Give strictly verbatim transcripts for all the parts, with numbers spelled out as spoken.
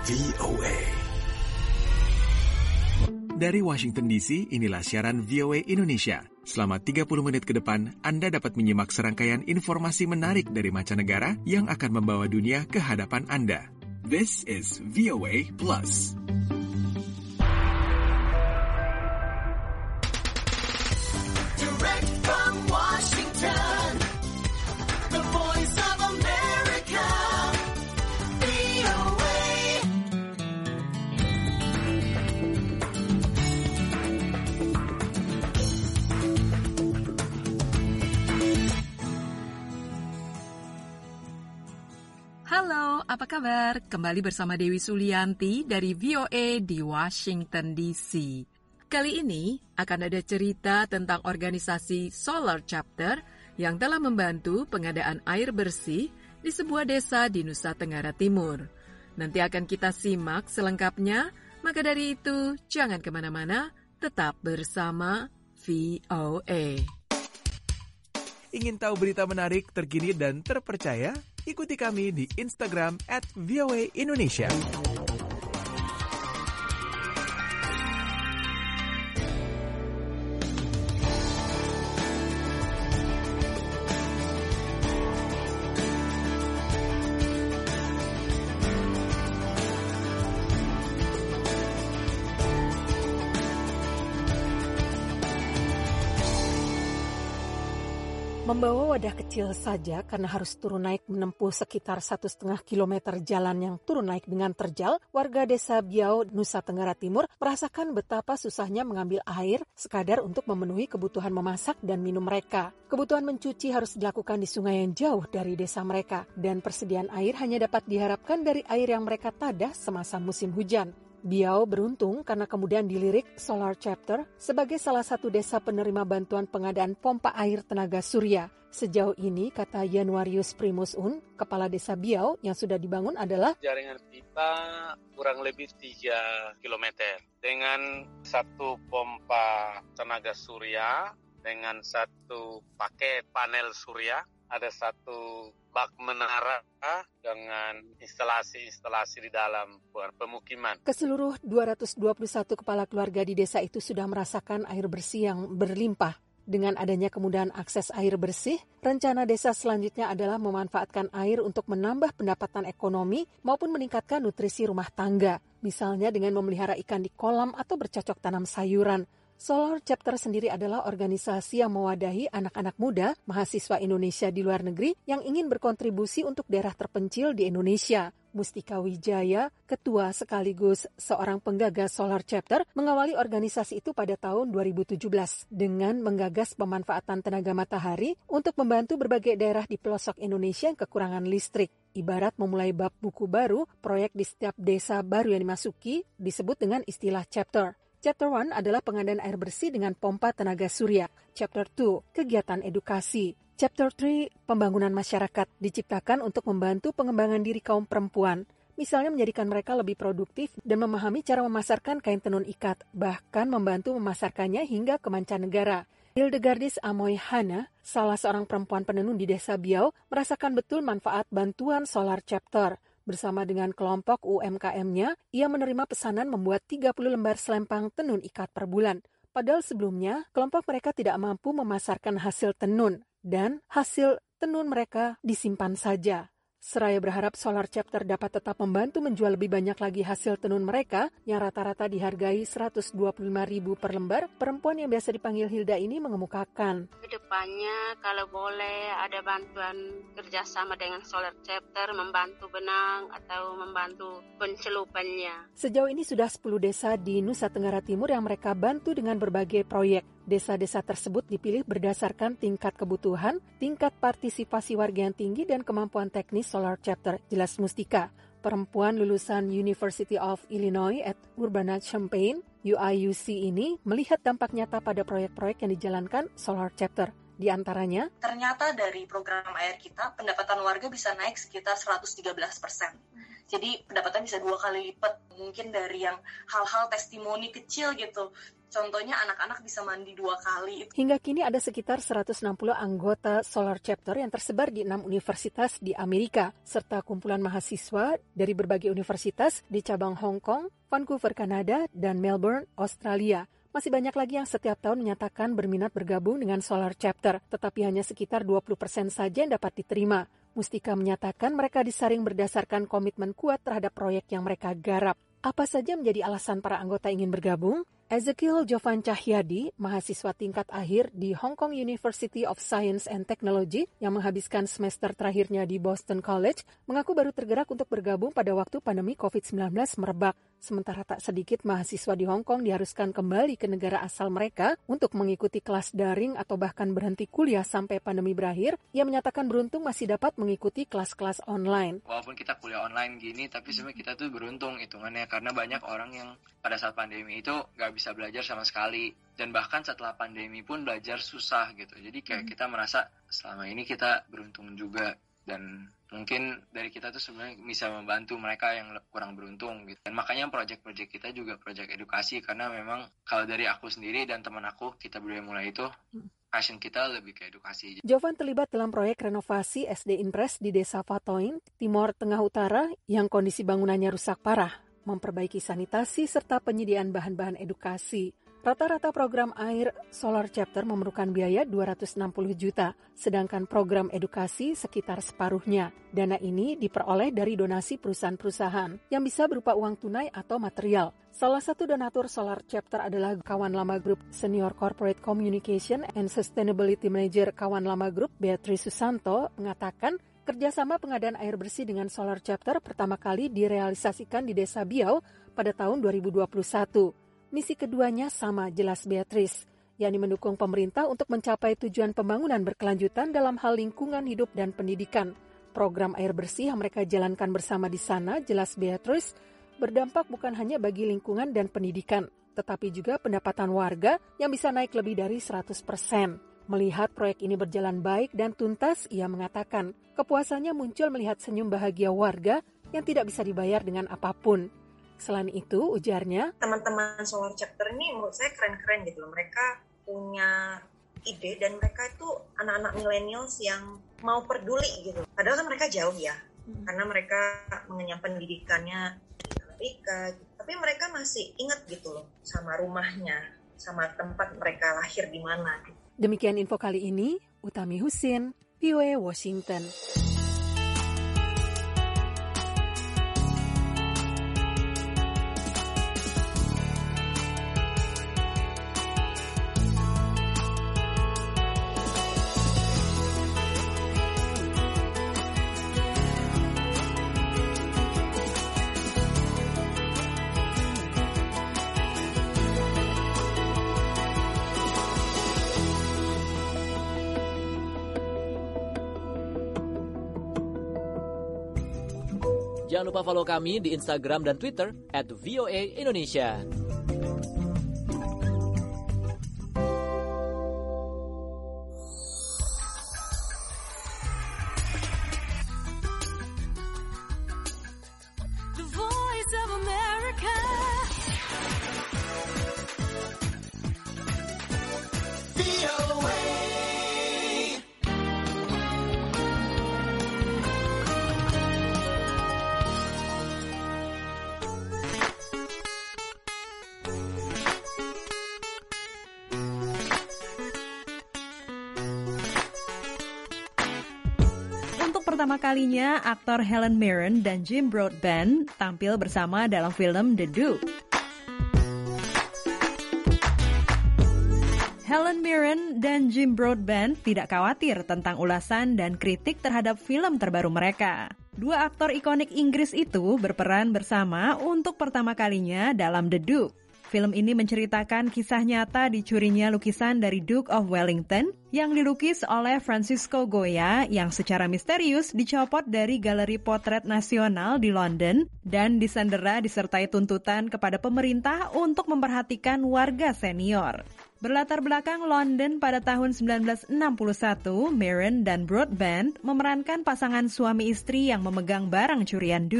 V O A. Dari Washington D C, inilah siaran V O A Indonesia. Selama tiga puluh menit ke depan, Anda dapat menyimak serangkaian informasi menarik dari mancanegara yang akan membawa dunia ke hadapan Anda. This is V O A Plus. Direct from Washington, the voice of America, V O A. Halo, apa kabar? Kembali bersama Dewi Sulianti dari V O A di Washington D C. Kali ini akan ada cerita tentang organisasi Solar Chapter yang telah membantu pengadaan air bersih di sebuah desa di Nusa Tenggara Timur. Nanti akan kita simak selengkapnya, maka dari itu jangan kemana-mana, tetap bersama V O A. Ingin tahu berita menarik, terkini, dan terpercaya? Ikuti kami di Instagram at V O A Indonesia. Membawa wadah kecil saja karena harus turun naik menempuh sekitar satu setengah kilometer jalan yang turun naik dengan terjal, warga desa Biau, Nusa Tenggara Timur merasakan betapa susahnya mengambil air sekadar untuk memenuhi kebutuhan memasak dan minum mereka. Kebutuhan mencuci harus dilakukan di sungai yang jauh dari desa mereka, dan persediaan air hanya dapat diharapkan dari air yang mereka tadah semasa musim hujan. Biau beruntung karena kemudian dilirik Solar Chapter sebagai salah satu desa penerima bantuan pengadaan pompa air tenaga surya. Sejauh ini, kata Januarius Primus Un, kepala desa Biau yang sudah dibangun adalah jaringan pipa kurang lebih tiga kilometer dengan satu pompa tenaga surya, dengan satu paket panel surya, ada satu bak menara dengan instalasi-instalasi di dalam pemukiman. Keseluruh dua ratus dua puluh satu kepala keluarga di desa itu sudah merasakan air bersih yang berlimpah. Dengan adanya kemudahan akses air bersih, rencana desa selanjutnya adalah memanfaatkan air untuk menambah pendapatan ekonomi maupun meningkatkan nutrisi rumah tangga. Misalnya dengan memelihara ikan di kolam atau bercocok tanam sayuran. Solar Chapter sendiri adalah organisasi yang mewadahi anak-anak muda, mahasiswa Indonesia di luar negeri yang ingin berkontribusi untuk daerah terpencil di Indonesia. Mustika Wijaya, ketua sekaligus seorang penggagas Solar Chapter, mengawali organisasi itu pada tahun dua ribu tujuh belas dengan menggagas pemanfaatan tenaga matahari untuk membantu berbagai daerah di pelosok Indonesia yang kekurangan listrik. Ibarat memulai bab buku baru, proyek di setiap desa baru yang dimasuki disebut dengan istilah chapter. Chapter satu adalah pengadaan air bersih dengan pompa tenaga surya. Chapter dua, kegiatan edukasi. Chapter tiga, pembangunan masyarakat, diciptakan untuk membantu pengembangan diri kaum perempuan. Misalnya menjadikan mereka lebih produktif dan memahami cara memasarkan kain tenun ikat, bahkan membantu memasarkannya hingga ke mancanegara. Hildegardis Amoy Hana, salah seorang perempuan penenun di desa Biau, merasakan betul manfaat bantuan Solar Chapter. Bersama dengan kelompok U M K M-nya, ia menerima pesanan membuat tiga puluh lembar selempang tenun ikat per bulan. Padahal sebelumnya, kelompok mereka tidak mampu memasarkan hasil tenun, dan hasil tenun mereka disimpan saja. Seraya berharap Solar Chapter dapat tetap membantu menjual lebih banyak lagi hasil tenun mereka yang rata-rata dihargai seratus dua puluh lima ribu per lembar, perempuan yang biasa dipanggil Hilda ini mengemukakan. Kedepannya kalau boleh ada bantuan kerjasama dengan Solar Chapter, membantu benang atau membantu pencelupannya. Sejauh ini sudah sepuluh desa di Nusa Tenggara Timur yang mereka bantu dengan berbagai proyek. Desa-desa tersebut dipilih berdasarkan tingkat kebutuhan, tingkat partisipasi warga yang tinggi, dan kemampuan teknis Solar Chapter, jelas Mustika. Perempuan lulusan University of Illinois at Urbana-Champaign, U I U C ini melihat dampak nyata pada proyek-proyek yang dijalankan Solar Chapter. Di antaranya, ternyata dari program A R kita, pendapatan warga bisa naik sekitar seratus tiga belas persen. Jadi pendapatan bisa dua kali lipat, mungkin dari yang hal-hal testimoni kecil gitu. Contohnya anak-anak bisa mandi dua kali. Hingga kini ada sekitar seratus enam puluh anggota Solar Chapter yang tersebar di enam universitas di Amerika, serta kumpulan mahasiswa dari berbagai universitas di cabang Hong Kong, Vancouver, Kanada, dan Melbourne, Australia. Masih banyak lagi yang setiap tahun menyatakan berminat bergabung dengan Solar Chapter, tetapi hanya sekitar dua puluh persen saja yang dapat diterima. Mustika menyatakan mereka disaring berdasarkan komitmen kuat terhadap proyek yang mereka garap. Apa saja menjadi alasan para anggota ingin bergabung? Ezekiel Jovan Cahyadi, mahasiswa tingkat akhir di Hong Kong University of Science and Technology yang menghabiskan semester terakhirnya di Boston College, mengaku baru tergerak untuk bergabung pada waktu pandemi covid sembilan belas merebak. Sementara tak sedikit mahasiswa di Hong Kong diharuskan kembali ke negara asal mereka untuk mengikuti kelas daring atau bahkan berhenti kuliah sampai pandemi berakhir, ia menyatakan beruntung masih dapat mengikuti kelas-kelas online. Walaupun kita kuliah online gini, tapi sebenarnya kita tuh beruntung hitungannya karena banyak orang yang pada saat pandemi itu nggak bisa belajar sama sekali, dan bahkan setelah pandemi pun belajar susah gitu. Jadi kayak hmm. kita merasa selama ini kita beruntung juga, dan mungkin dari kita tuh sebenarnya bisa membantu mereka yang kurang beruntung gitu. Dan makanya project-project kita juga project edukasi, karena memang kalau dari aku sendiri dan teman aku, kita berdua mulai itu passion kita lebih ke edukasi. Jovan terlibat dalam proyek renovasi S D Impres di Desa Fatoin, Timor Tengah Utara yang kondisi bangunannya rusak parah, memperbaiki sanitasi serta penyediaan bahan-bahan edukasi. Rata-rata program air Solar Chapter memerlukan biaya dua ratus enam puluh juta, sedangkan program edukasi sekitar separuhnya. Dana ini diperoleh dari donasi perusahaan-perusahaan yang bisa berupa uang tunai atau material. Salah satu donatur Solar Chapter adalah kawan lama grup Senior Corporate Communication and Sustainability Manager kawan lama grup Beatrice Susanto mengatakan kerjasama pengadaan air bersih dengan Solar Chapter pertama kali direalisasikan di Desa Biau pada tahun dua ribu dua puluh satu. Misi keduanya sama, jelas Beatrice, yakni mendukung pemerintah untuk mencapai tujuan pembangunan berkelanjutan dalam hal lingkungan hidup dan pendidikan. Program air bersih yang mereka jalankan bersama di sana, jelas Beatrice, berdampak bukan hanya bagi lingkungan dan pendidikan, tetapi juga pendapatan warga yang bisa naik lebih dari seratus persen. Melihat proyek ini berjalan baik dan tuntas, ia mengatakan kepuasannya muncul melihat senyum bahagia warga yang tidak bisa dibayar dengan apapun. Selain itu, ujarnya, teman-teman Solar Chapter ini menurut saya keren-keren gitu loh. Mereka punya ide dan mereka itu anak-anak millennials yang mau peduli gitu. Padahal kan mereka jauh ya, hmm. karena mereka mengenyam pendidikannya di Amerika. Gitu. Tapi mereka masih ingat gitu loh sama rumahnya, sama tempat mereka lahir di mana. Gitu. Demikian info kali ini, Utami Husin, V O A Washington. Jangan lupa follow kami di Instagram dan Twitter at V O A Indonesia. The Voice of America. V O A. Pertama kalinya, aktor Helen Mirren dan Jim Broadbent tampil bersama dalam film The Duke. Helen Mirren dan Jim Broadbent tidak khawatir tentang ulasan dan kritik terhadap film terbaru mereka. Dua aktor ikonik Inggris itu berperan bersama untuk pertama kalinya dalam The Duke. Film ini menceritakan kisah nyata dicurinya lukisan dari Duke of Wellington yang dilukis oleh Francisco Goya yang secara misterius dicopot dari Galeri Potret Nasional di London dan disandera disertai tuntutan kepada pemerintah untuk memperhatikan warga senior. Berlatar belakang London pada tahun sembilan belas enam puluh satu, Mirren dan Broadbent memerankan pasangan suami istri yang memegang barang curian Duke.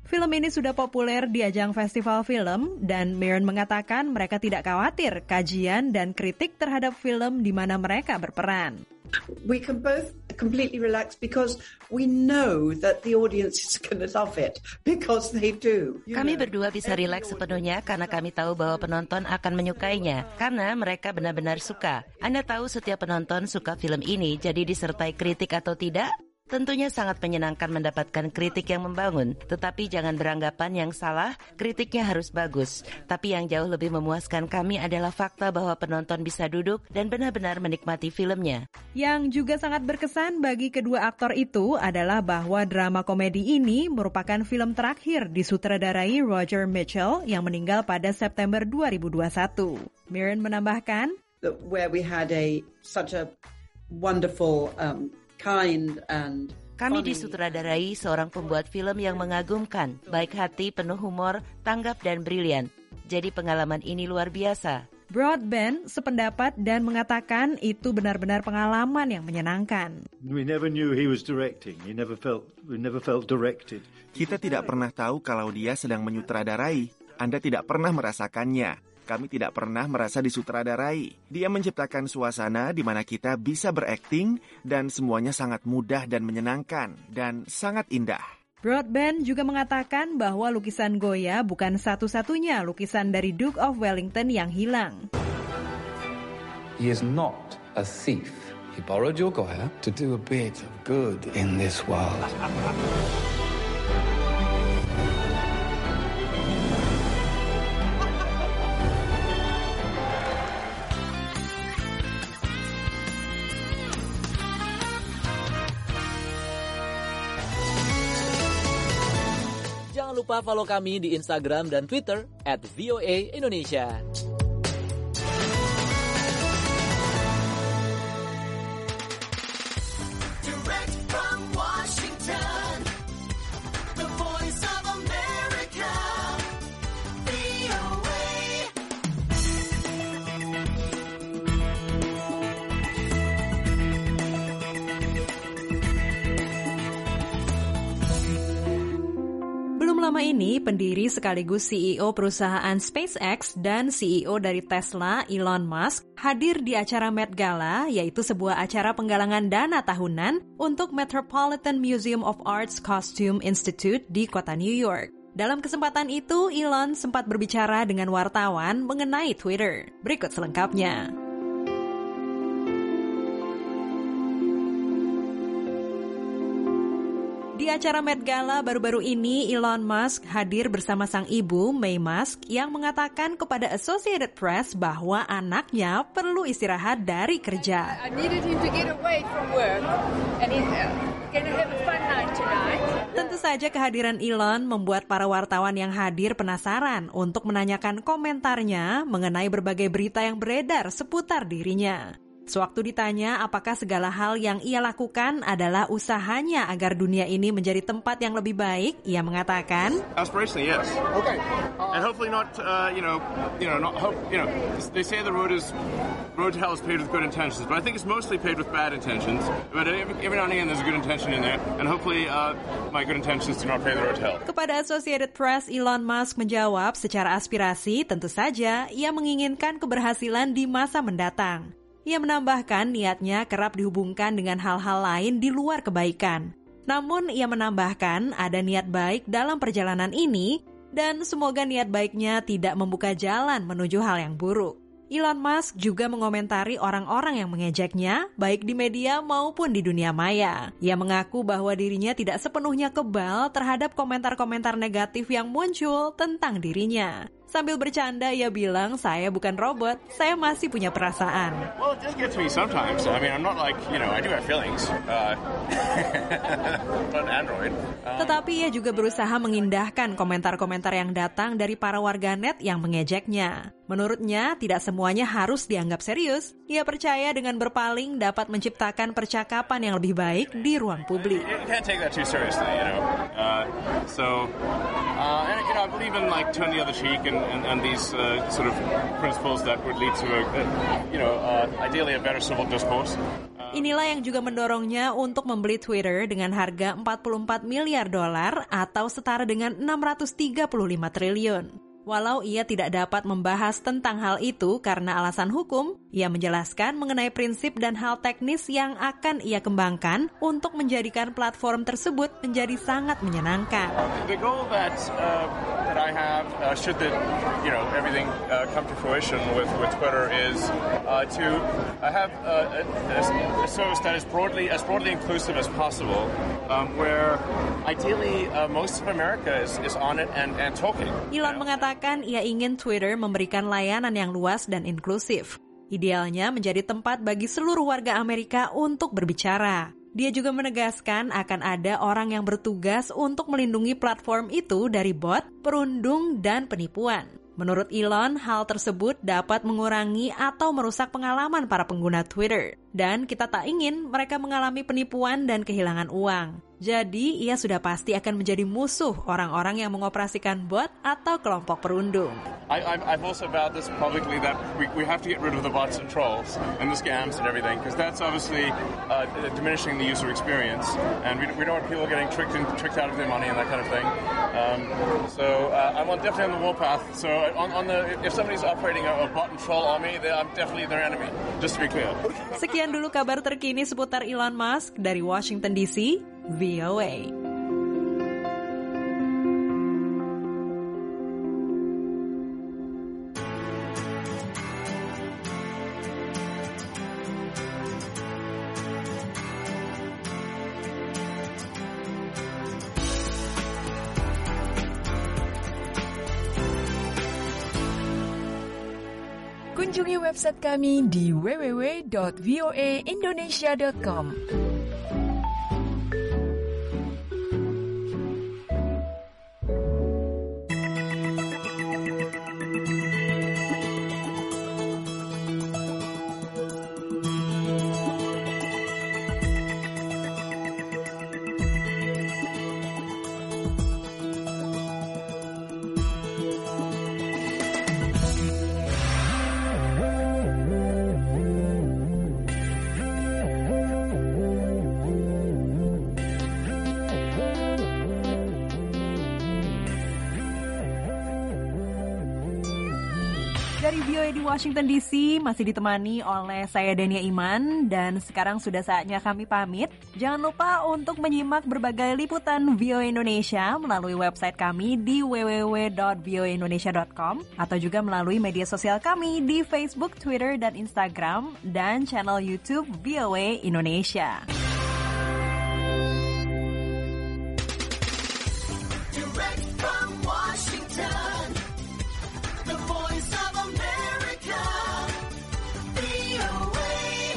Film ini sudah populer di ajang festival film dan Mirren mengatakan mereka tidak khawatir kajian dan kritik terhadap film di mana mereka berperan. We can both completely relax because we know that the audience is going to love it because they do. Kami berdua bisa rileks sepenuhnya karena kami tahu bahwa penonton akan menyukainya karena mereka benar-benar suka. Anda tahu setiap penonton suka film ini, jadi disertai kritik atau tidak? Tentunya sangat menyenangkan mendapatkan kritik yang membangun, tetapi jangan beranggapan yang salah, kritiknya harus bagus. Tapi yang jauh lebih memuaskan kami adalah fakta bahwa penonton bisa duduk dan benar-benar menikmati filmnya. Yang juga sangat berkesan bagi kedua aktor itu adalah bahwa drama komedi ini merupakan film terakhir disutradarai Roger Mitchell yang meninggal pada September dua ribu dua puluh satu. Mirren menambahkan, where we had a such a wonderful um, kind and Kami disutradarai seorang pembuat film yang mengagumkan, baik hati, penuh humor, tanggap dan brilian. Jadi pengalaman ini luar biasa. Broadbent sependapat dan mengatakan itu benar-benar pengalaman yang menyenangkan. We never knew he was directing. He never felt we never felt directed. Kita tidak pernah tahu kalau dia sedang menyutradarai. Anda tidak pernah merasakannya. Kami tidak pernah merasa disutradarai. Dia menciptakan suasana di mana kita bisa berakting dan semuanya sangat mudah dan menyenangkan dan sangat indah. Broadbent juga mengatakan bahwa lukisan Goya bukan satu-satunya lukisan dari Duke of Wellington yang hilang. He is not a thief. He borrowed your Goya to do a bit of good in this world. Jangan lupa follow kami di Instagram dan Twitter at V O A Indonesia. Direct from Washington, the voice of America, V O A. Belum lama ini, pendiri sekaligus C E O perusahaan SpaceX dan C E O dari Tesla, Elon Musk, hadir di acara Met Gala, yaitu sebuah acara penggalangan dana tahunan untuk Metropolitan Museum of Art's Costume Institute di kota New York. Dalam kesempatan itu, Elon sempat berbicara dengan wartawan mengenai Twitter. Berikut selengkapnya. Di acara Met Gala baru-baru ini, Elon Musk hadir bersama sang ibu, May Musk, yang mengatakan kepada Associated Press bahwa anaknya perlu istirahat dari kerja. I needed him to get away from work and he's gonna have a fun night tonight. Tentu saja kehadiran Elon membuat para wartawan yang hadir penasaran untuk menanyakan komentarnya mengenai berbagai berita yang beredar seputar dirinya. Sewaktu ditanya apakah segala hal yang ia lakukan adalah usahanya agar dunia ini menjadi tempat yang lebih baik, ia mengatakan, Aspirationally, yes. Okay. And hopefully not, uh, you know, you know, not hope, you know, they say the road is, road to hell is paved with good intentions, but I think it's mostly paved with bad intentions. But every, every now and again there's a good intention in there, and hopefully uh, my good intentions do not pave the road to hell. Kepada Associated Press, Elon Musk menjawab secara aspirasi, tentu saja ia menginginkan keberhasilan di masa mendatang. Ia menambahkan niatnya kerap dihubungkan dengan hal-hal lain di luar kebaikan. Namun ia menambahkan ada niat baik dalam perjalanan ini dan semoga niat baiknya tidak membuka jalan menuju hal yang buruk. Elon Musk juga mengomentari orang-orang yang mengejeknya, baik di media maupun di dunia maya. Ia mengaku bahwa dirinya tidak sepenuhnya kebal terhadap komentar-komentar negatif yang muncul tentang dirinya. Sambil bercanda, ia bilang, saya bukan robot, saya masih punya perasaan. Well, it does get to me sometimes. I mean, I'm not like, you know, I do have feelings. Uh, not an android. Um, Tetapi ia juga berusaha mengindahkan komentar-komentar yang datang dari para warganet yang mengejeknya. Menurutnya, tidak semuanya harus dianggap serius. Ia percaya dengan berpaling dapat menciptakan percakapan yang lebih baik di ruang publik. You can't take that too seriously, you know. Uh, so, uh, and, you know, I believe in, like, turn the other cheek and And, and these uh, sort of principles that would lead to a, a you know, uh, ideally a better civil discourse. Uh, Inilah yang juga mendorongnya untuk membeli Twitter dengan harga empat puluh empat miliar dolar atau setara dengan enam ratus tiga puluh lima triliun. Walau ia tidak dapat membahas tentang hal itu karena alasan hukum, ia menjelaskan mengenai prinsip dan hal teknis yang akan ia kembangkan untuk menjadikan platform tersebut menjadi sangat menyenangkan. The goal that uh, that I have, uh, should the you know everything uh, come to fruition with with Twitter, is uh, to uh, have uh, a, a service that is broadly as broadly inclusive as possible, um, where ideally uh, most of America is is on it and and talking. Elon mengatakan ia ingin Twitter memberikan layanan yang luas dan inklusif. Idealnya menjadi tempat bagi seluruh warga Amerika untuk berbicara. Dia juga menegaskan akan ada orang yang bertugas untuk melindungi platform itu dari bot, perundung, dan penipuan. Menurut Elon, hal tersebut dapat mengurangi atau merusak pengalaman para pengguna Twitter. Dan kita tak ingin mereka mengalami penipuan dan kehilangan uang. Jadi, ia sudah pasti akan menjadi musuh orang-orang yang mengoperasikan bot atau kelompok perundung. I, I've also vowed this publicly that we, we have to get rid of the bots and trolls and the scams and everything, because that's obviously uh, diminishing the user experience, and we, we don't want people getting tricked in, tricked out of their money and that kind of thing. Um, so uh, I'm on, definitely on the warpath. So on, on the if somebody's operating a, a bot and troll army, I'm definitely their enemy. Just to be clear. Sekian dulu kabar terkini seputar Elon Musk dari Washington D C. V O A. Kunjungi website kami di w w w dot v o a indonesia dot com. Dari V O A di Washington D C masih ditemani oleh saya Dania Iman, dan sekarang sudah saatnya kami pamit. Jangan lupa untuk menyimak berbagai liputan V O A Indonesia melalui website kami di w w w dot v o a indonesia dot com atau juga melalui media sosial kami di Facebook, Twitter, dan Instagram, dan channel YouTube V O A Indonesia. Direct from Washington, the voice of America, V O A.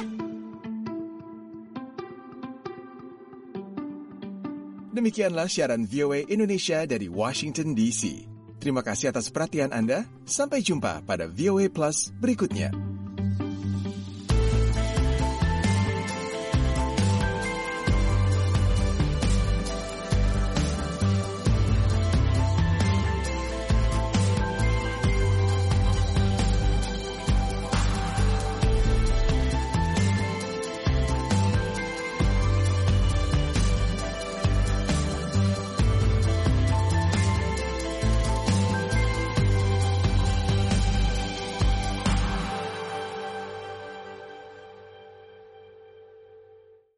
Demikianlah siaran V O A Indonesia dari Washington D C. Terima kasih atas perhatian Anda. Sampai jumpa pada V O A Plus berikutnya.